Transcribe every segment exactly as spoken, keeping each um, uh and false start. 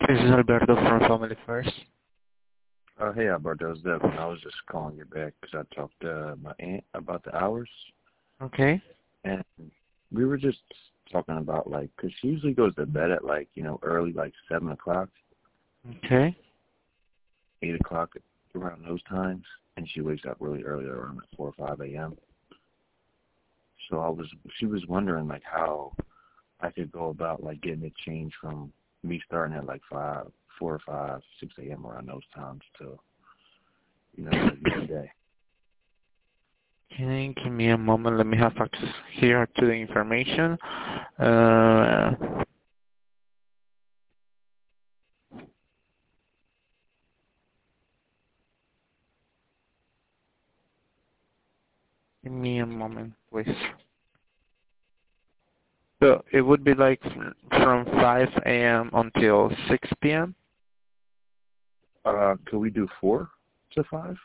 This is Alberto from Family First. Uh, hey, Alberto, it's Devin. I was just calling you back because I talked to uh, my aunt about the hours, Okay. and we were just talking about, like, because she usually goes to bed at, like, you know, early, like seven o'clock, Okay. eight o'clock, around those times, and she wakes up really early, around like four or five a.m. So I was, she was wondering, like, how I could go about, like, getting it changed from me starting at, like, five, four or five, six a.m. around those times to, you know, like, midday. Okay, give me a moment. Let me have access here to the information. Uh, give me a moment, please. So it would be like from five a m until six p m Uh, could we do four to five?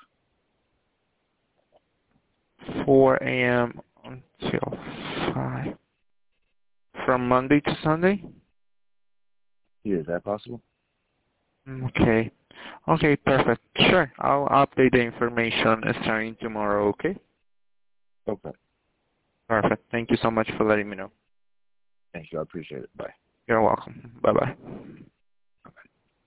four a m until five. From Monday to Sunday? Yeah, is that possible? Okay. Okay, perfect. Sure. I'll update the information starting tomorrow, okay? Okay. Perfect. Thank you so much for letting me know. Thank you. I appreciate it. Bye. You're welcome. Bye-bye.